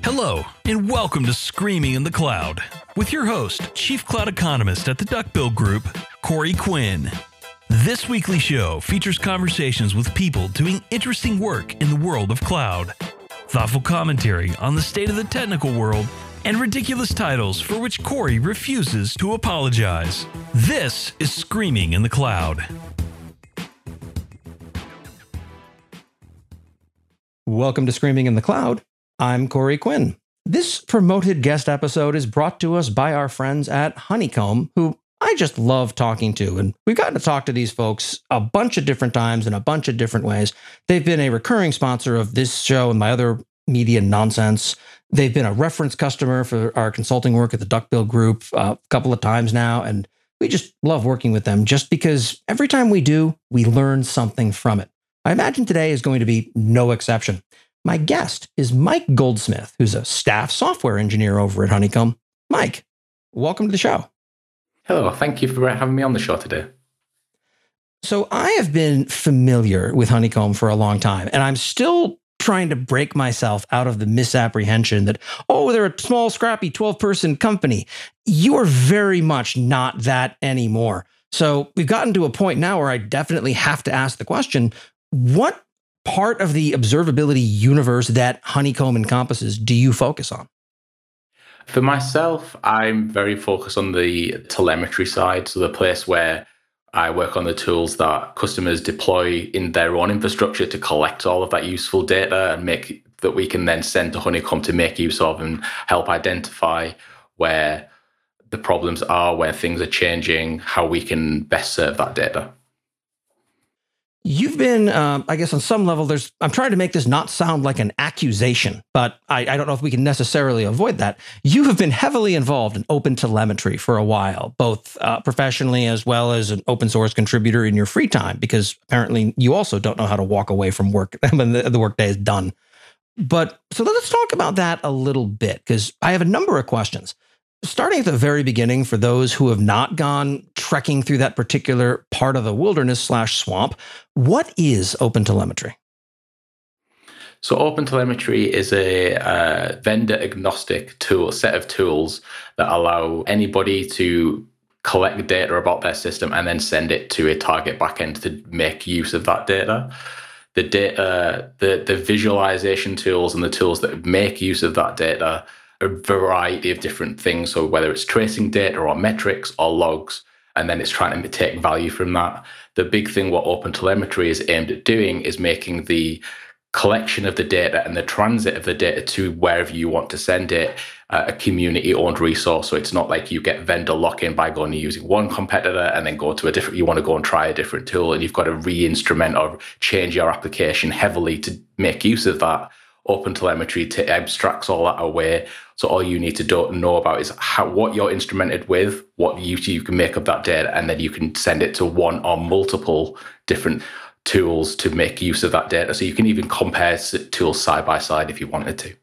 Hello, and welcome to Screaming in the Cloud, with your host, Chief Cloud Economist at the Duckbill Group, Corey Quinn. This weekly show features conversations with people doing interesting work in the world of cloud, thoughtful commentary on the state of the technical world, and ridiculous titles for which Corey refuses to apologize. This is Screaming in the Cloud. Welcome to Screaming in the Cloud. I'm Corey Quinn. This promoted guest episode is brought to us by our friends at Honeycomb, who I just love talking to. And we've gotten to talk to these folks a bunch of different times in a bunch of different ways. They've been a recurring sponsor of this show and my other media nonsense. They've been a reference customer for our consulting work at the Duckbill Group a couple of times now. And we just love working with them just because every time we do, we learn something from it. I imagine today is going to be no exception. My guest is Mike Goldsmith, who's a staff software engineer over at Honeycomb. Mike, welcome to the show. Hello, thank you for having me on the show today. So I have been familiar with Honeycomb for a long time, and I'm still trying to break myself out of the misapprehension that, oh, they're a small, scrappy 12-person company. You are very much not that anymore. So we've gotten to a point now where I definitely have to ask the question, what part of the observability universe that Honeycomb encompasses do you focus on? For myself, I'm very focused on the telemetry side, so the place where I work on the tools that customers deploy in their own infrastructure to collect all of that useful data and make that we can then send to Honeycomb to make use of and help identify where the problems are, where things are changing, how we can best serve that data. You've been, I guess on some level, I'm trying to make this not sound like an accusation, but I don't know if we can necessarily avoid that. You have been heavily involved in open telemetry for a while, both professionally as well as an open source contributor in your free time, because apparently you also don't know how to walk away from work when the workday is done. But so let's talk about that a little bit, because I have a number of questions. Starting at the very beginning, for those who have not gone trekking through that particular part of the wilderness/swamp, what is OpenTelemetry? So OpenTelemetry is a vendor-agnostic set of tools that allow anybody to collect data about their system and then send it to a target backend to make use of that data. The data, the visualization tools and the tools that make use of that data, a variety of different things. So whether it's tracing data or metrics or logs, and then it's trying to take value from that. The big thing what OpenTelemetry is aimed at doing is making the collection of the data and the transit of the data to wherever you want to send it a community-owned resource. So it's not like you get vendor lock-in by going and using one competitor and then go to a different, you want to go and try a different tool and you've got to re-instrument or change your application heavily to make use of that. OpenTelemetry abstracts all that away. So all you need to know about is what you're instrumented with, what use you can make of that data, and then you can send it to one or multiple different tools to make use of that data. So you can even compare tools side by side if you wanted to.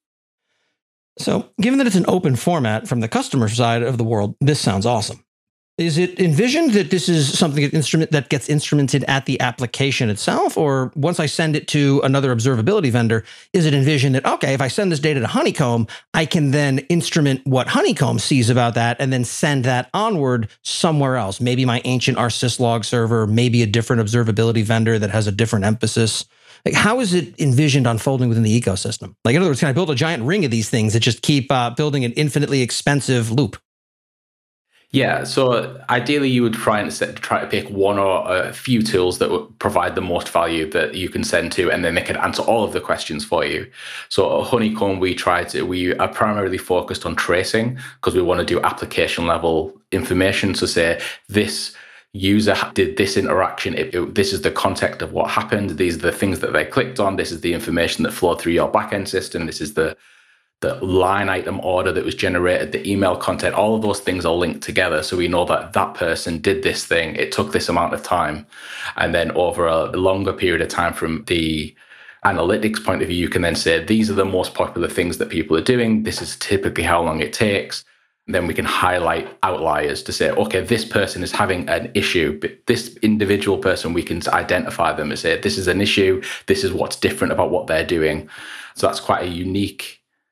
So given that it's an open format from the customer side of the world, this sounds awesome. Is it envisioned that this is something that gets instrumented at the application itself? Or once I send it to another observability vendor, is it envisioned that, okay, if I send this data to Honeycomb, I can then instrument what Honeycomb sees about that and then send that onward somewhere else? Maybe my ancient rsyslog server, maybe a different observability vendor that has a different emphasis. Like, how is it envisioned unfolding within the ecosystem? Like, in other words, can I build a giant ring of these things that just keep building an infinitely expensive loop? Yeah, so ideally you would try to pick one or a few tools that would provide the most value that you can send to, and then they can answer all of the questions for you. So at Honeycomb, we are primarily focused on tracing because we want to do application level information. So say this user did this interaction, this is the context of what happened, these are the things that they clicked on, this is the information that flowed through your backend system, this is the line item order that was generated, the email content, all of those things are linked together. So we know that that person did this thing, it took this amount of time. And then over a longer period of time from the analytics point of view, you can then say, these are the most popular things that people are doing. This is typically how long it takes. Then we can highlight outliers to say, okay, this person is having an issue, but this individual person, we can identify them and say, this is an issue. This is what's different about what they're doing. So that's quite a unique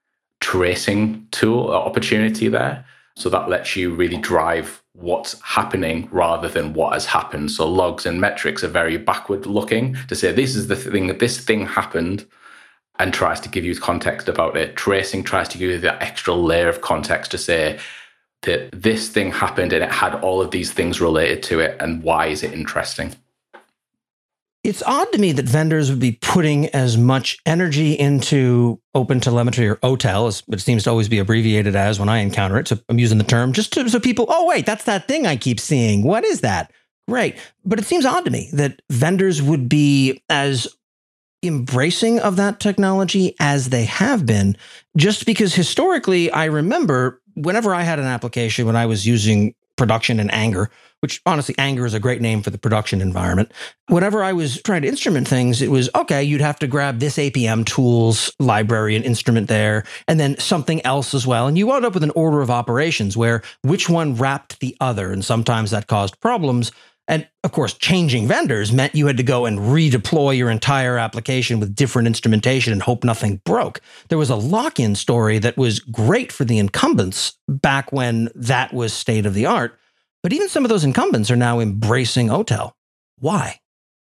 tracing tool or opportunity there. So that lets you really drive what's happening rather than what has happened. So logs and metrics are very backward looking to say, this is the thing, that this thing happened, and tries to give you context about it. Tracing tries to give you that extra layer of context to say that this thing happened and it had all of these things related to it, and why is it interesting? It's odd to me that vendors would be putting as much energy into OpenTelemetry, or OTel, as it seems to always be abbreviated as when I encounter it. So I'm using the term just so people, oh, wait, that's that thing I keep seeing. What is that? Great. But it seems odd to me that vendors would be as embracing of that technology as they have been, just because historically, I remember whenever I had an application, when I was using production and Anger, which honestly, Anger is a great name for the production environment. Whenever I was trying to instrument things, it was, okay, you'd have to grab this APM tools library and instrument there, and then something else as well. And you wound up with an order of operations where which one wrapped the other. And sometimes that caused problems. And of course, changing vendors meant you had to go and redeploy your entire application with different instrumentation and hope nothing broke. There was a lock-in story that was great for the incumbents back when that was state of the art. But even some of those incumbents are now embracing OTel. Why?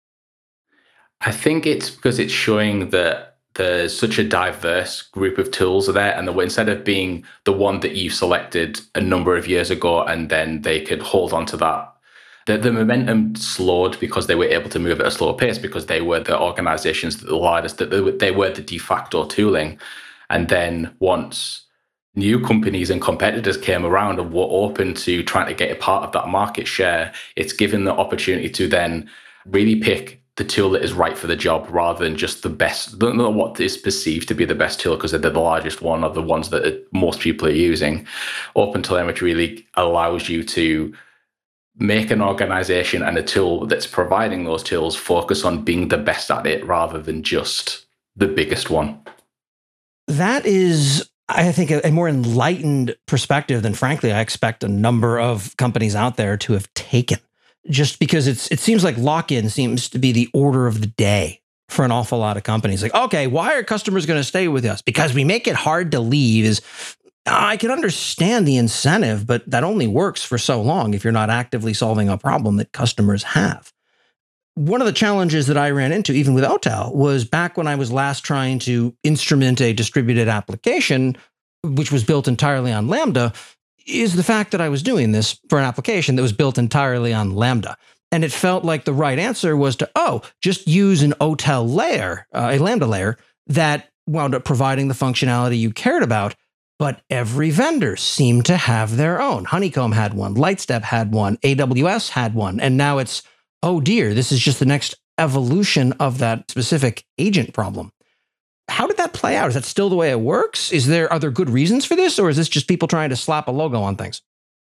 I think it's because it's showing that there's such a diverse group of tools there, and instead of being the one that you selected a number of years ago and then they could hold on to that, the momentum slowed because they were able to move at a slower pace because they were the organizations that the largest, that they were the de facto tooling. And then once new companies and competitors came around and were open to trying to get a part of that market share, it's given the opportunity to then really pick the tool that is right for the job rather than just the best, not what is perceived to be the best tool because they're the largest one or the ones that most people are using. OpenTelemetry really allows you to make an organization and a tool that's providing those tools focus on being the best at it rather than just the biggest one. That is, I think, a more enlightened perspective than, frankly, I expect a number of companies out there to have taken. Just because it seems like lock-in seems to be the order of the day for an awful lot of companies. Like, okay, why are customers going to stay with us? Because we make it hard to leave. I can understand the incentive, but that only works for so long if you're not actively solving a problem that customers have. One of the challenges that I ran into, even with OTel, was back when I was last trying to instrument a distributed application, which was built entirely on Lambda, is the fact that I was doing this for an application that was built entirely on Lambda. And it felt like the right answer was to, just use an OTel layer, a Lambda layer, that wound up providing the functionality you cared about. But every vendor seemed to have their own. Honeycomb had one, Lightstep had one, AWS had one, and now it's, oh dear, this is just the next evolution of that specific agent problem. How did that play out? Is that still the way it works? Are there good reasons for this, or is this just people trying to slap a logo on things?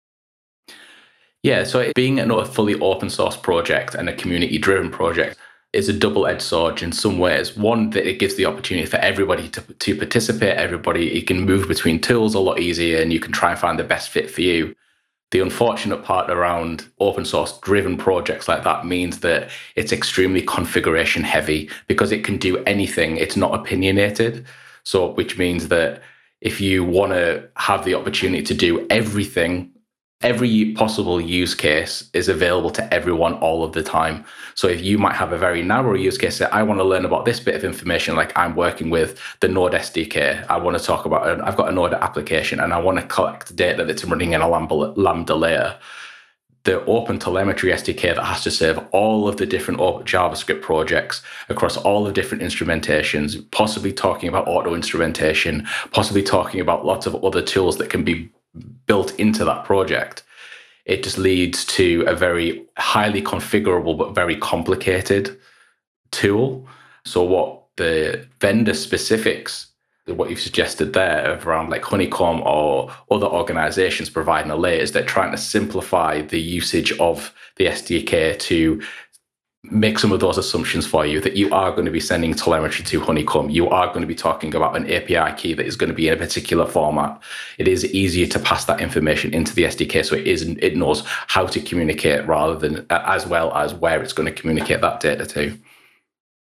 Yeah, so being a fully open source project and a community-driven project is a double-edged sword in some ways. One, that it gives the opportunity for everybody to participate. You can move between tools a lot easier, and you can try and find the best fit for you. The unfortunate part around open source driven projects like that means that it's extremely configuration heavy because it can do anything. It's not opinionated. So, which means that if you want to have the opportunity to do everything, every possible use case is available to everyone all of the time. So if you might have a very narrow use case that I want to learn about this bit of information, like I'm working with the Node SDK, I want to talk about, I've got a Node application and I want to collect data that's running in a Lambda layer. The OpenTelemetry SDK that has to serve all of the different JavaScript projects across all the different instrumentations, possibly talking about auto instrumentation, possibly talking about lots of other tools that can be built into that project. It just leads to a very highly configurable but very complicated tool. So what the vendor specifics, what you've suggested there of around like Honeycomb or other organizations providing a layer, is they're trying to simplify the usage of the SDK to make some of those assumptions for you that you are going to be sending telemetry to Honeycomb. You are going to be talking about an API key that is going to be in a particular format. It is easier to pass that information into the SDK so it knows how to communicate rather than as well as where it's going to communicate that data to.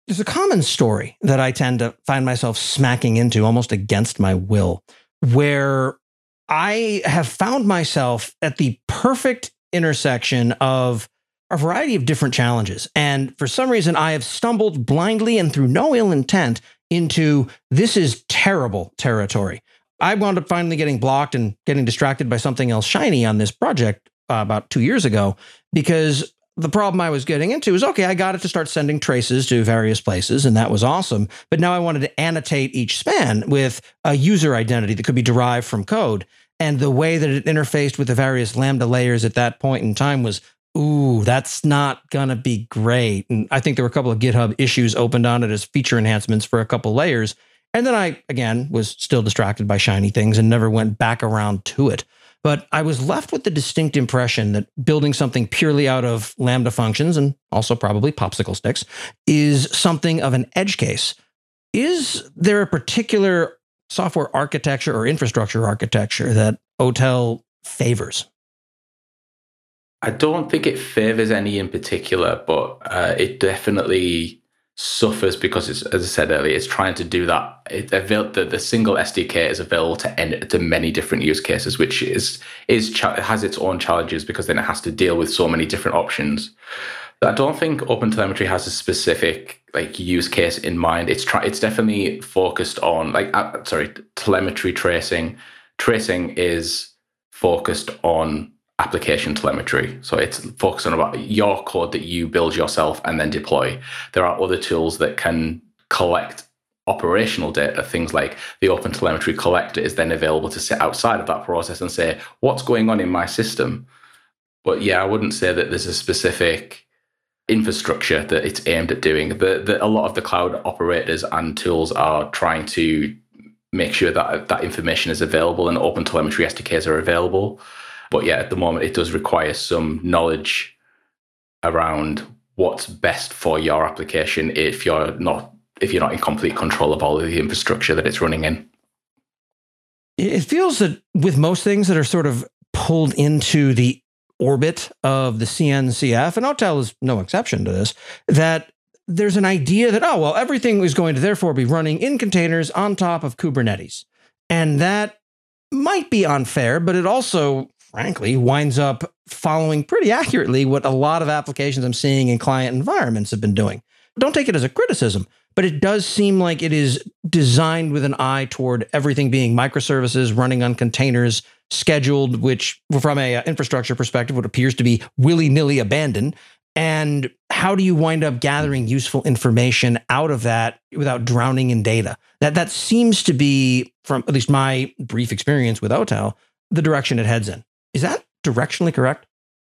There's a common story that I tend to find myself smacking into almost against my will, where I have found myself at the perfect intersection of a variety of different challenges. And for some reason, I have stumbled blindly and through no ill intent into this is terrible territory. I wound up finally getting blocked and getting distracted by something else shiny on this project about 2 years ago, because the problem I was getting into was, okay, I got it to start sending traces to various places, and that was awesome. But now I wanted to annotate each span with a user identity that could be derived from code. And the way that it interfaced with the various Lambda layers at that point in time was, ooh, that's not going to be great. And I think there were a couple of GitHub issues opened on it as feature enhancements for a couple layers. And then I, again, was still distracted by shiny things and never went back around to it. But I was left with the distinct impression that building something purely out of Lambda functions, and also probably popsicle sticks, is something of an edge case. Is there a particular software architecture or infrastructure architecture that OTel favors? I don't think it favors any in particular, but it definitely suffers because, it's, as I said earlier, it's trying to do that. The single SDK is available to many different use cases, which has its own challenges because then it has to deal with so many different options. I don't think OpenTelemetry has a specific use case in mind. It's definitely focused on telemetry tracing. Tracing is focused on application telemetry. So it's focused on about your code that you build yourself and then deploy. There are other tools that can collect operational data. Things like the OpenTelemetry collector is then available to sit outside of that process and say, what's going on in my system? But yeah, I wouldn't say that there's a specific infrastructure that it's aimed at doing. A lot of the cloud operators and tools are trying to make sure that that information is available and OpenTelemetry SDKs are available. But yeah, at the moment, it does require some knowledge around what's best for your application if you're not in complete control of all of the infrastructure that it's running in. It feels that with most things that are sort of pulled into the orbit of the CNCF, and OTel is no exception to this, that there's an idea that, oh, well, everything is going to therefore be running in containers on top of Kubernetes. And that might be unfair, but it also, frankly, winds up following pretty accurately what a lot of applications I'm seeing in client environments have been doing. Don't take it as a criticism, but it does seem like it is designed with an eye toward everything being microservices running on containers, scheduled, which from an infrastructure perspective, what appears to be willy-nilly abandoned. And how do you wind up gathering useful information out of that without drowning in data? That seems to be, from at least my brief experience with OTel, the direction it heads in. Is that directionally correct?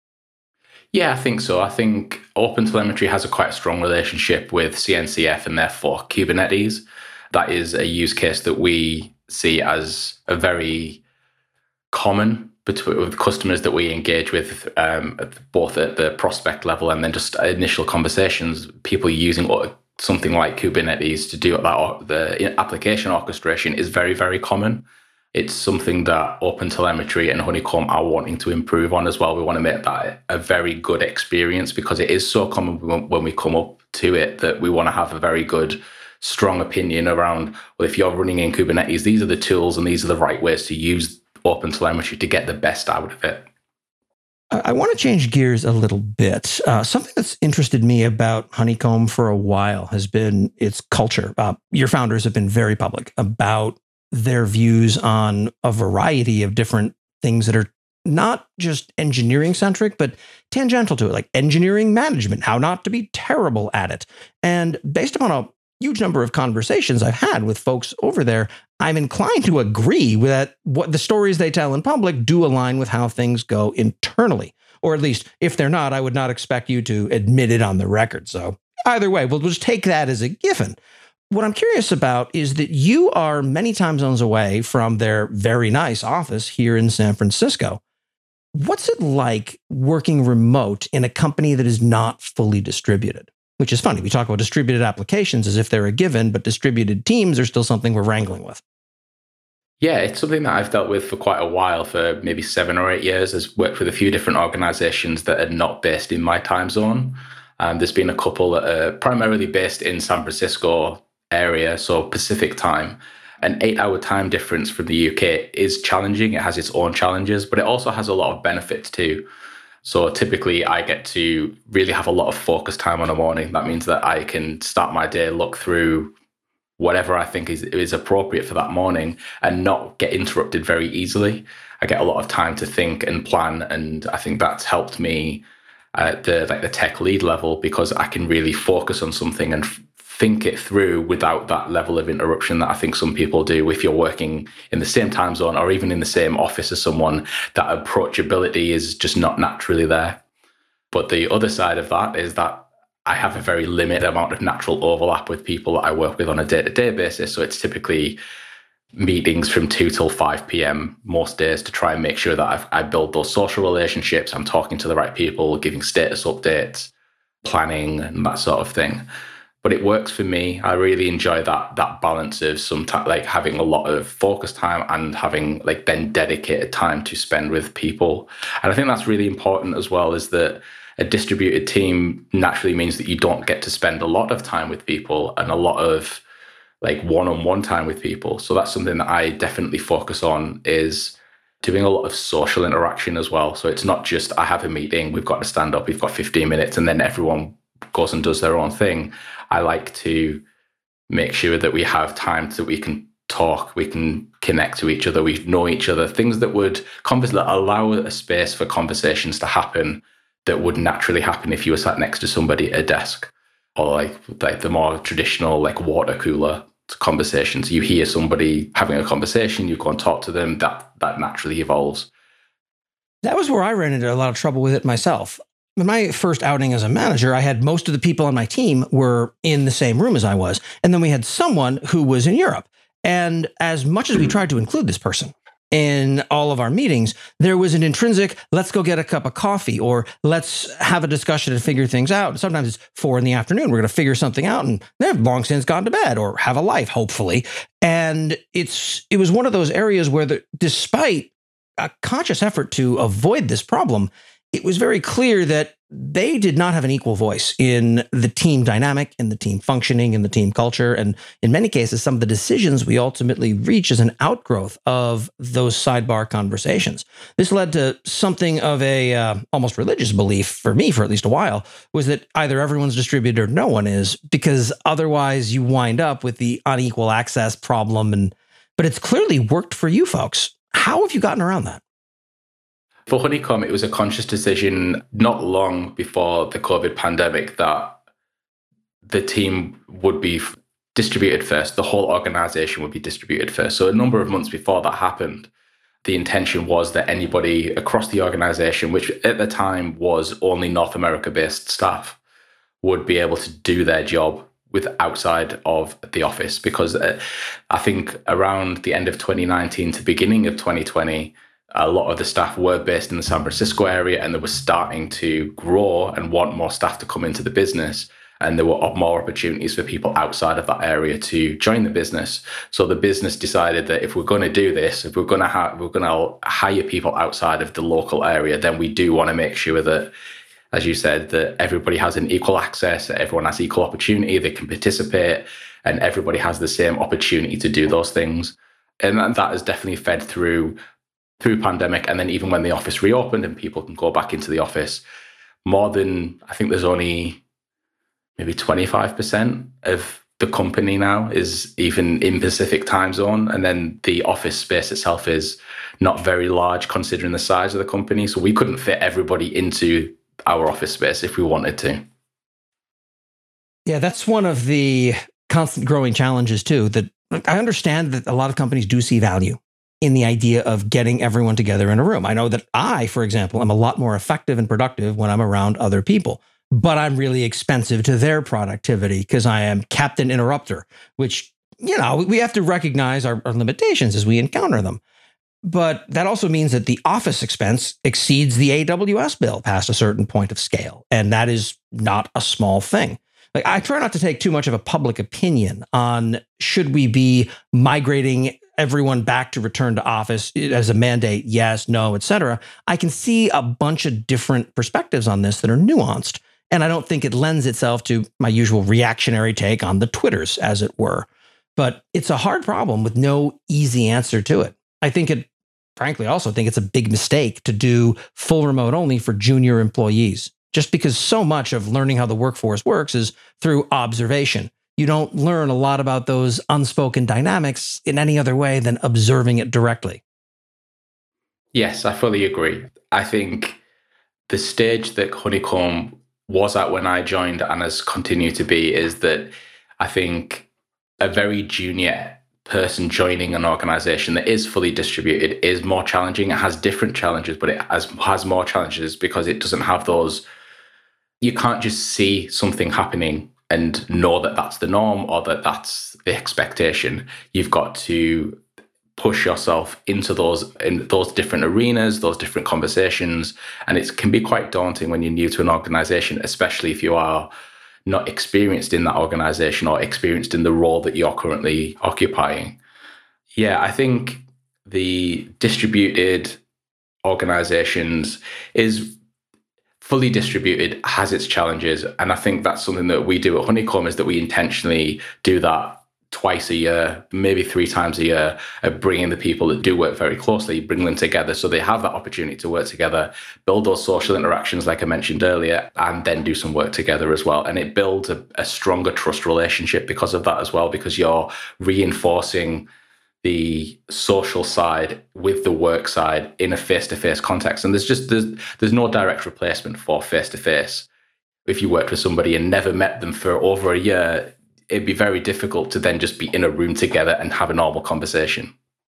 Yeah, I think so. I think OpenTelemetry has a quite strong relationship with CNCF and therefore Kubernetes. That is a use case that we see as a very common with customers that we engage with, both at the prospect level and then just initial conversations. People using something like Kubernetes to do that, the application orchestration is very, very common. It's something that OpenTelemetry and Honeycomb are wanting to improve on as well. We want to make that a very good experience because it is so common when we come up to it that we want to have a very good, strong opinion around, well, if you're running in Kubernetes, these are the tools and these are the right ways to use OpenTelemetry to get the best out of it. I want to change gears a little bit. Something that's interested me about Honeycomb for a while has been its culture. Your founders have been very public about their views on a variety of different things that are not just engineering centric, but tangential to it, like engineering management, how not to be terrible at it. And based upon a huge number of conversations I've had with folks over there, I'm inclined to agree with that. What the stories they tell in public do align with how things go internally, or at least if they're not, I would not expect you to admit it on the record. So either way, we'll just take that as a given. What I'm curious about is that you are many time zones away from their very nice office here in San Francisco. What's it like working remote in a company that is not fully distributed? Which is funny. We talk about distributed applications as if they're a given, but distributed teams are still something we're wrangling with. Yeah, it's something that I've dealt with for quite a while, for maybe 7 or 8 years. I've worked with a few different organizations that are not based in my time zone. There's been a couple that are primarily based in San Francisco area, so Pacific time. An 8-hour time difference from the UK is challenging. It has its own challenges, but it also has a lot of benefits too. So typically I get to really have a lot of focus time on a morning. That means that I can start my day, look through whatever I think is appropriate for that morning and not get interrupted very easily. I get a lot of time to think and plan, and I think that's helped me at the tech lead level, because I can really focus on something and think it through without that level of interruption that I think some people do. If you're working in the same time zone or even in the same office as someone, that approachability is just not naturally there. But the other side of that is that I have a very limited amount of natural overlap with people that I work with on a day-to-day basis. So it's typically meetings from 2 till 5 p.m. most days to try and make sure that I build those social relationships. I'm talking to the right people, giving status updates, planning, and that sort of thing. But it works for me. I really enjoy that balance of like having a lot of focus time and having like then dedicated time to spend with people. And I think that's really important as well, is that a distributed team naturally means that you don't get to spend a lot of time with people and a lot of like one-on-one time with people. So that's something that I definitely focus on, is doing a lot of social interaction as well. So it's not just I have a meeting, we've got to stand up, we've got 15 minutes, and then everyone goes and does their own thing. I like to make sure that we have time so we can talk, we can connect to each other, we know each other, things that would allow a space for conversations to happen that would naturally happen if you were sat next to somebody at a desk, or like the more traditional like water cooler conversations. You hear somebody having a conversation, you go and talk to them, that naturally evolves. That was where I ran into a lot of trouble with it myself. In my first outing as a manager, I had most of the people on my team were in the same room as I was. And then we had someone who was in Europe. And as much as we tried to include this person in all of our meetings, there was an intrinsic, let's go get a cup of coffee, or let's have a discussion and figure things out. Sometimes it's 4 PM. We're going to figure something out, and they've long since gone to bed or have a life, hopefully. And it was one of those areas where despite a conscious effort to avoid this problem, it was very clear that they did not have an equal voice in the team dynamic, in the team functioning, in the team culture. And in many cases, some of the decisions we ultimately reach as an outgrowth of those sidebar conversations. This led to something of a almost religious belief for me, for at least a while, was that either everyone's distributed or no one is, because otherwise you wind up with the unequal access problem. But it's clearly worked for you folks. How have you gotten around that? For Honeycomb, it was a conscious decision not long before the COVID pandemic that the team would be distributed first. The whole organization would be distributed first. So a number of months before that happened, the intention was that anybody across the organization, which at the time was only North America-based staff, would be able to do their job with outside of the office. Because I think around the end of 2019 to beginning of 2020, a lot of the staff were based in the San Francisco area, and they were starting to grow and want more staff to come into the business. And there were more opportunities for people outside of that area to join the business. So the business decided that if we're going to do this, if we're going to hire people outside of the local area, then we do want to make sure that, as you said, that everybody has an equal access, that everyone has equal opportunity, they can participate, and everybody has the same opportunity to do those things. And that has definitely fed through pandemic, and then even when the office reopened and people can go back into the office, I think there's only maybe 25% of the company now is even in Pacific time zone. And then the office space itself is not very large considering the size of the company. So we couldn't fit everybody into our office space if we wanted to. Yeah, that's one of the constant growing challenges too, that I understand that a lot of companies do see value in the idea of getting everyone together in a room. I know that I, for example, am a lot more effective and productive when I'm around other people, but I'm really expensive to their productivity because I am captain interrupter, which, we have to recognize our limitations as we encounter them. But that also means that the office expense exceeds the AWS bill past a certain point of scale. And that is not a small thing. Like, I try not to take too much of a public opinion on should we be migrating everyone back to return to office as a mandate, yes, no, et cetera. I can see a bunch of different perspectives on this that are nuanced. And I don't think it lends itself to my usual reactionary take on the Twitters, as it were. But it's a hard problem with no easy answer to it. Frankly, also think it's a big mistake to do full remote only for junior employees, just because so much of learning how the workforce works is through observation. You don't learn a lot about those unspoken dynamics in any other way than observing it directly. Yes, I fully agree. I think the stage that Honeycomb was at when I joined and has continued to be is that I think a very junior person joining an organization that is fully distributed is more challenging. It has different challenges, but it has more challenges because it doesn't have those. You can't just see something happening and know that that's the norm or that that's the expectation. You've got to push yourself into those different arenas, those different conversations. And it can be quite daunting when you're new to an organization, especially if you are not experienced in that organization or experienced in the role that you're currently occupying. Yeah, I think the distributed organizations is fully distributed, has its challenges. And I think that's something that we do at Honeycomb, is that we intentionally do that twice a year, maybe 3 times a year, of bringing the people that do work very closely, bring them together so they have that opportunity to work together, build those social interactions like I mentioned earlier, and then do some work together as well. And it builds a stronger trust relationship because of that as well, because you're reinforcing the social side with the work side in a face-to-face context. And there's no direct replacement for face-to-face. If you worked with somebody and never met them for over a year, it'd be very difficult to then just be in a room together and have a normal conversation.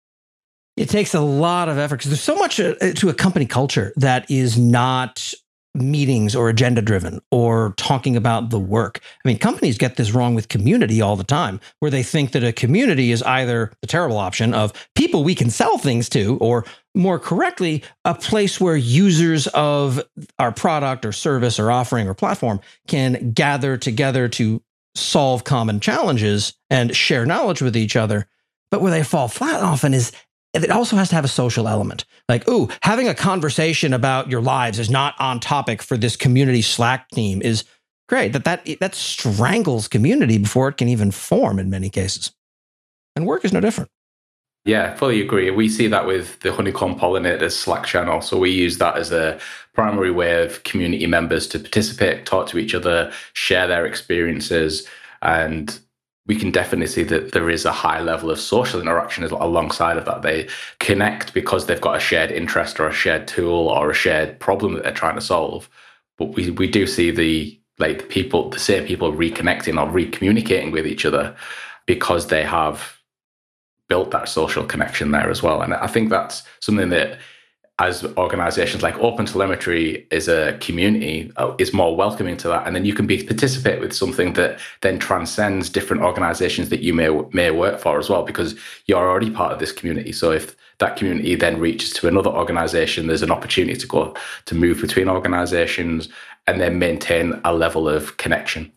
It takes a lot of effort because there's so much to a company culture that is not meetings or agenda driven or talking about the work. I mean, companies get this wrong with community all the time, where they think that a community is either the terrible option of people we can sell things to, or more correctly, a place where users of our product or service or offering or platform can gather together to solve common challenges and share knowledge with each other. But where they fall flat often is it also has to have a social element. Like, ooh, having a conversation about your lives is not on topic for this community Slack team is great. That strangles community before it can even form in many cases. And work is no different. Yeah, fully agree. We see that with the Honeycomb Pollinators Slack channel. So we use that as a primary way of community members to participate, talk to each other, share their experiences. And we can definitely see that there is a high level of social interaction alongside of that. They connect because they've got a shared interest or a shared tool or a shared problem that they're trying to solve. But we do see the same people reconnecting or recommunicating with each other because they have built that social connection there as well. And I think that's something that, as organizations like OpenTelemetry is a community, is more welcoming to that. And then you can participate with something that then transcends different organizations that you may work for as well, because you're already part of this community. So if that community then reaches to another organization, there's an opportunity to move between organizations and then maintain a level of connection.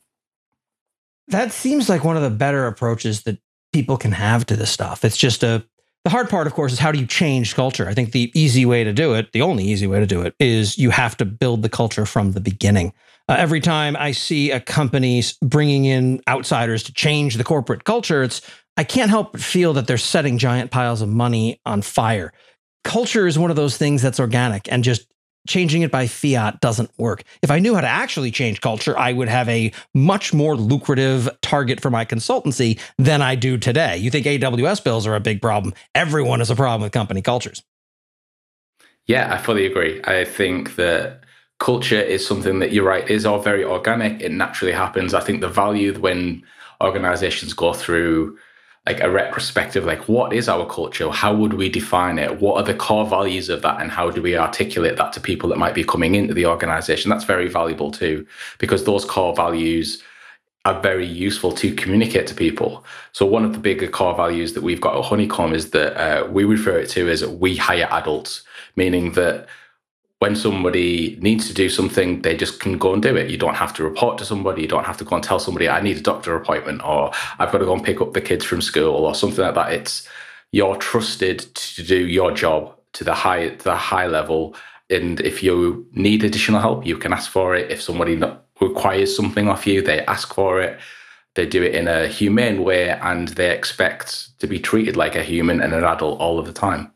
That seems like one of the better approaches that people can have to this stuff. It's just the hard part, of course, is how do you change culture? I think the easy way to do it, the only easy way to do it, is you have to build the culture from the beginning. Every time I see a company bringing in outsiders to change the corporate culture, I can't help but feel that they're setting giant piles of money on fire. Culture is one of those things that's organic, and just changing it by fiat doesn't work. If I knew how to actually change culture, I would have a much more lucrative target for my consultancy than I do today. You think AWS bills are a big problem? Everyone has a problem with company cultures. Yeah, I fully agree. I think that culture is something that, you're right, is all very organic. It naturally happens. I think the value when organizations go through like a retrospective, like what is our culture? How would we define it? What are the core values of that? And how do we articulate that to people that might be coming into the organization? That's very valuable too, because those core values are very useful to communicate to people. So one of the bigger core values that we've got at Honeycomb is that we refer it to as we hire adults, meaning that when somebody needs to do something, they just can go and do it. You don't have to report to somebody. You don't have to go and tell somebody, I need a doctor appointment, or I've got to go and pick up the kids from school, or something like that. You're trusted to do your job to the high level. And if you need additional help, you can ask for it. If somebody requires something of you, they ask for it, they do it in a humane way, and they expect to be treated like a human and an adult all of the time.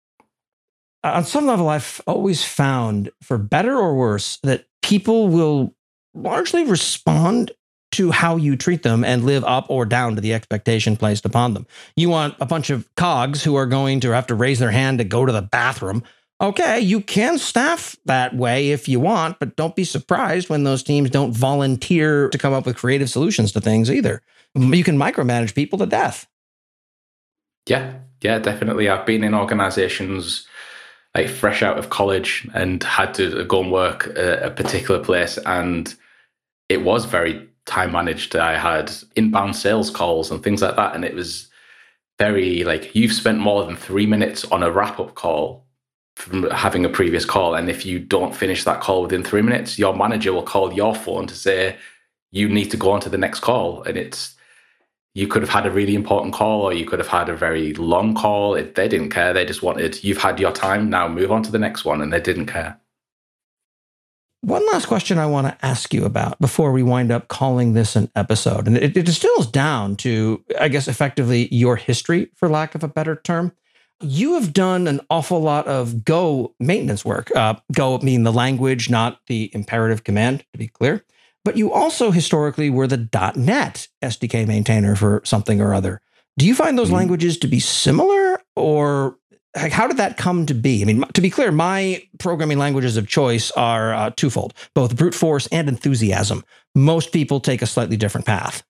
On some level, I've always found, for better or worse, that people will largely respond to how you treat them and live up or down to the expectation placed upon them. You want a bunch of cogs who are going to have to raise their hand to go to the bathroom. Okay, you can staff that way if you want, but don't be surprised when those teams don't volunteer to come up with creative solutions to things either. You can micromanage people to death. Yeah, definitely. I've been in organizations like fresh out of college and had to go and work at a particular place, and it was very time managed. I had inbound sales calls and things like that, and it was very like, you've spent more than 3 minutes on a wrap-up call from having a previous call, and if you don't finish that call within 3 minutes, your manager will call your phone to say you need to go on to the next call. And you could have had a really important call, or you could have had a very long call. They didn't care. They just wanted, you've had your time, now move on to the next one, and they didn't care. One last question I want to ask you about before we wind up calling this an episode, and it distills down to, I guess, effectively your history, for lack of a better term. You have done an awful lot of Go maintenance work. Go meaning the language, not the imperative command, to be clear. But you also historically were the .NET SDK maintainer for something or other. Do you find those languages to be similar, or how did that come to be? I mean, to be clear, my programming languages of choice are twofold, both brute force and enthusiasm. Most people take a slightly different path.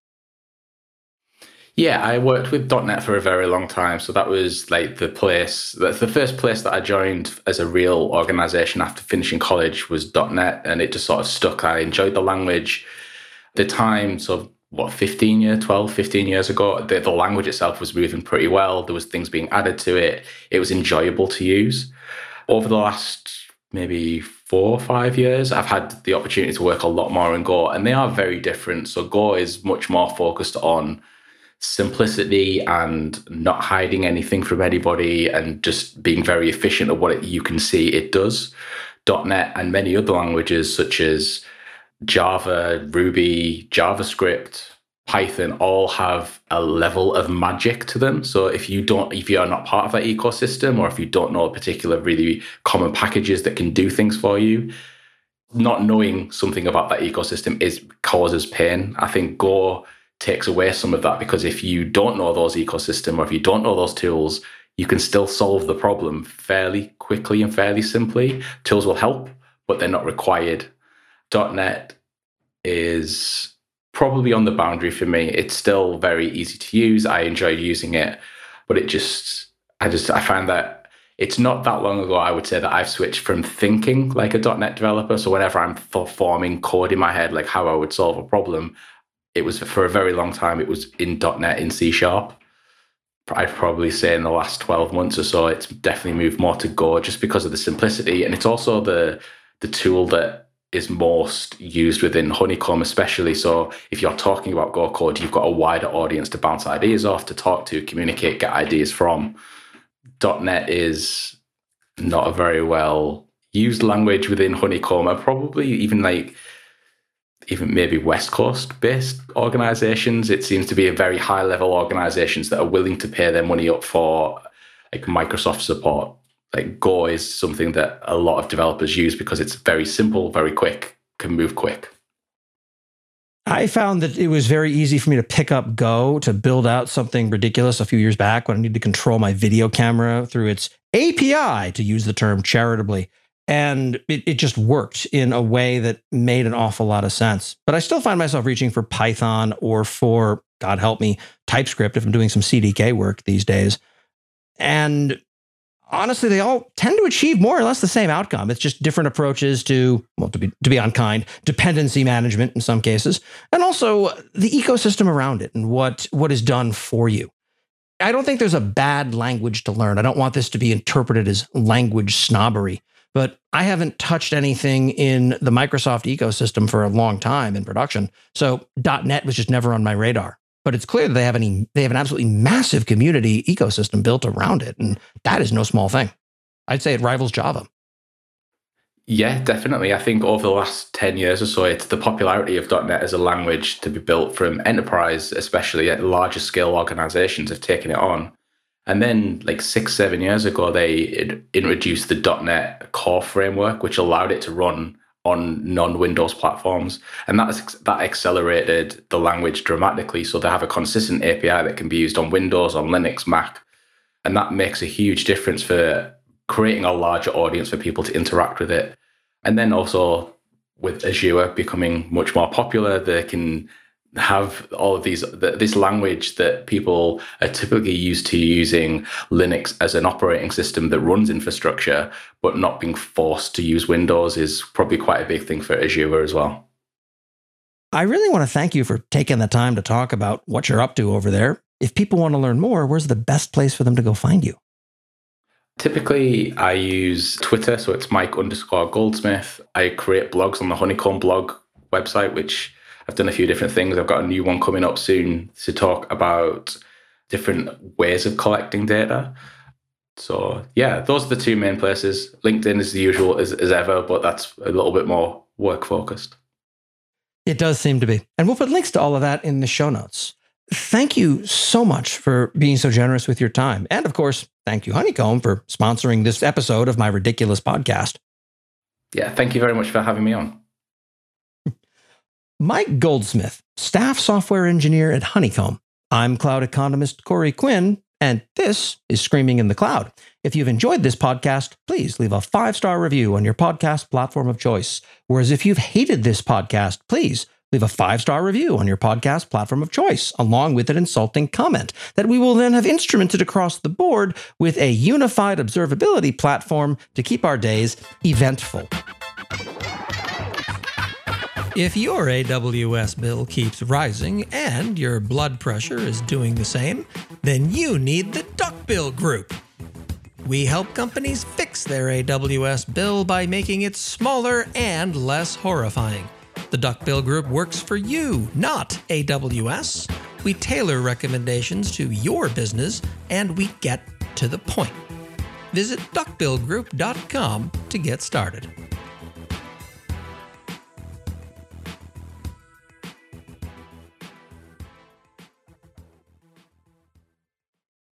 Yeah, I worked with .NET for a very long time. So that was like the first place that I joined as a real organization after finishing college was .NET, and it just sort of stuck. I enjoyed the language. The time, so 15 years ago, the language itself was moving pretty well. There was things being added to it. It was enjoyable to use. Over the last maybe 4 or 5 years, I've had the opportunity to work a lot more in Go, and they are very different. So Go is much more focused on simplicity and not hiding anything from anybody and just being very efficient at what you can see it does. .NET and many other languages such as Java, Ruby, JavaScript, Python all have a level of magic to them. So if you are not part of that ecosystem, or if you don't know particular really common packages that can do things for you, not knowing something about that ecosystem causes pain. I think Go takes away some of that, because if you don't know those ecosystem, or if you don't know those tools, you can still solve the problem fairly quickly and fairly simply. Tools will help, but they're not required. .NET is probably on the boundary for me. It's still very easy to use. I enjoy using it, but I find that it's not that long ago, I would say, that I've switched from thinking like a .NET developer. So whenever I'm forming code in my head, like how I would solve a problem, it was for a very long time, it was in .NET, in C#. I'd probably say in the last 12 months or so, it's definitely moved more to Go just because of the simplicity. And it's also the tool that is most used within Honeycomb, especially. So if you're talking about Go code, you've got a wider audience to bounce ideas off, to talk to, communicate, get ideas from. .NET is not a very well used language within Honeycomb, and probably even maybe West Coast based organizations. It seems to be a very high level organizations that are willing to pay their money up for like Microsoft support. Like Go is something that a lot of developers use because it's very simple, very quick, can move quick. I found that it was very easy for me to pick up Go to build out something ridiculous a few years back when I needed to control my video camera through its API, to use the term charitably. And it just worked in a way that made an awful lot of sense. But I still find myself reaching for Python or for, God help me, TypeScript if I'm doing some CDK work these days. And honestly, they all tend to achieve more or less the same outcome. It's just different approaches to, well, to be unkind, dependency management in some cases, and also the ecosystem around it and what is done for you. I don't think there's a bad language to learn. I don't want this to be interpreted as language snobbery. But I haven't touched anything in the Microsoft ecosystem for a long time in production. So .NET was just never on my radar. But it's clear that they have an absolutely massive community ecosystem built around it. And that is no small thing. I'd say it rivals Java. Yeah, definitely. I think over the last 10 years or so, it's the popularity of .NET as a language to be built from enterprise, especially at larger scale organizations, have taken it on. And then like 6-7 years ago, they introduced the .NET Core framework, which allowed it to run on non-Windows platforms. And that accelerated the language dramatically. So they have a consistent API that can be used on Windows, on Linux, Mac. And that makes a huge difference for creating a larger audience for people to interact with it. And then also with Azure becoming much more popular, they can have all of this language that people are typically used to using Linux as an operating system that runs infrastructure, but not being forced to use Windows is probably quite a big thing for Azure as well. I really want to thank you for taking the time to talk about what you're up to over there. If people want to learn more, where's the best place for them to go find you? Typically, I use Twitter, so it's Mike_Goldsmith. I create blogs on the Honeycomb blog website, which I've done a few different things. I've got a new one coming up soon to talk about different ways of collecting data. So yeah, those are the two main places. LinkedIn is the usual as ever, but that's a little bit more work focused. It does seem to be. And we'll put links to all of that in the show notes. Thank you so much for being so generous with your time. And of course, thank you, Honeycomb, for sponsoring this episode of my ridiculous podcast. Yeah, thank you very much for having me on. Mike Goldsmith, staff software engineer at Honeycomb. I'm cloud economist Corey Quinn, and this is Screaming in the Cloud. If you've enjoyed this podcast, please leave a 5-star review on your podcast platform of choice. Whereas if you've hated this podcast, please leave a 5-star review on your podcast platform of choice, along with an insulting comment that we will then have instrumented across the board with a unified observability platform to keep our days eventful. If your AWS bill keeps rising and your blood pressure is doing the same, then you need the Duckbill Group. We help companies fix their AWS bill by making it smaller and less horrifying. The Duckbill Group works for you, not AWS. We tailor recommendations to your business, and we get to the point. Visit duckbillgroup.com to get started.